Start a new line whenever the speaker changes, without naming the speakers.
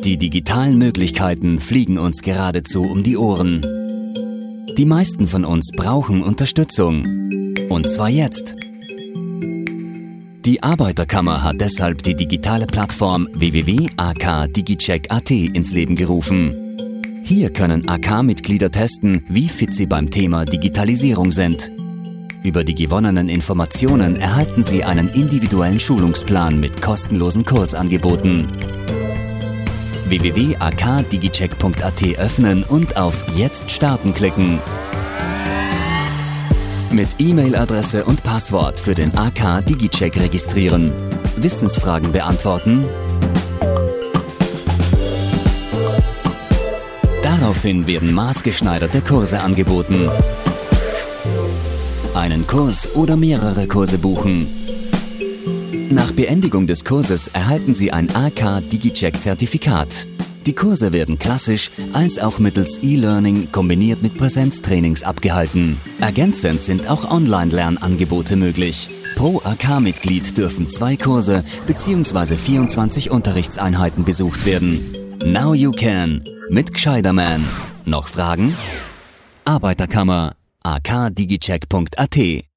Die digitalen Möglichkeiten fliegen uns geradezu um die Ohren. Die meisten von uns brauchen Unterstützung. Und zwar jetzt. Die Arbeiterkammer hat deshalb die digitale Plattform www.akdigicheck.at ins Leben gerufen. Hier können AK-Mitglieder testen, wie fit sie beim Thema Digitalisierung sind. Über die gewonnenen Informationen erhalten sie einen individuellen Schulungsplan mit kostenlosen Kursangeboten. www.akdigicheck.at öffnen und auf Jetzt starten klicken. Mit E-Mail-Adresse und Passwort für den AK Digicheck registrieren. Wissensfragen beantworten. Daraufhin werden maßgeschneiderte Kurse angeboten. Einen Kurs oder mehrere Kurse buchen. Nach Beendigung des Kurses erhalten Sie ein AK Digicheck-Zertifikat. Die Kurse werden klassisch als auch mittels E-Learning kombiniert mit Präsenztrainings abgehalten. Ergänzend sind auch Online-Lernangebote möglich. Pro AK-Mitglied dürfen 2 Kurse bzw. 24 Unterrichtseinheiten besucht werden. Now you can mit Gscheiderman. Noch Fragen? Arbeiterkammer akdigicheck.at